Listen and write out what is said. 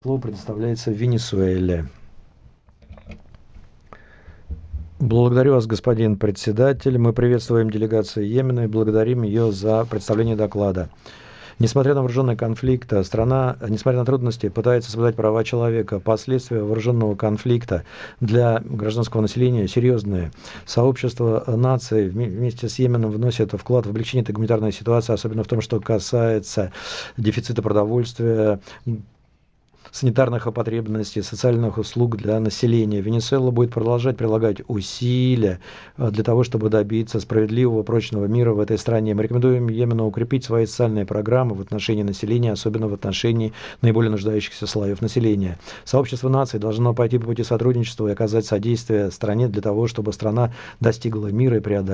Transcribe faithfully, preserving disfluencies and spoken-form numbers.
Слово предоставляется Венесуэле. Благодарю вас, господин председатель. Мы приветствуем делегацию Йемена и благодарим ее за представление доклада. Несмотря на вооруженный конфликт, страна, несмотря на трудности, пытается соблюдать права человека. Последствия вооруженного конфликта для гражданского населения серьезные. Сообщество наций вместе с Йеменом вносит вклад в облегчение этой гуманитарной ситуации, особенно в том, что касается дефицита продовольствия, санитарных потребностей, социальных услуг для населения. Венесуэла будет продолжать прилагать усилия для того, чтобы добиться справедливого, прочного мира в этой стране. Мы рекомендуем Йемену укрепить свои социальные программы в отношении населения, особенно в отношении наиболее нуждающихся слоев населения. Сообщество наций должно пойти по пути сотрудничества и оказать содействие стране для того, чтобы страна достигла мира и преодолела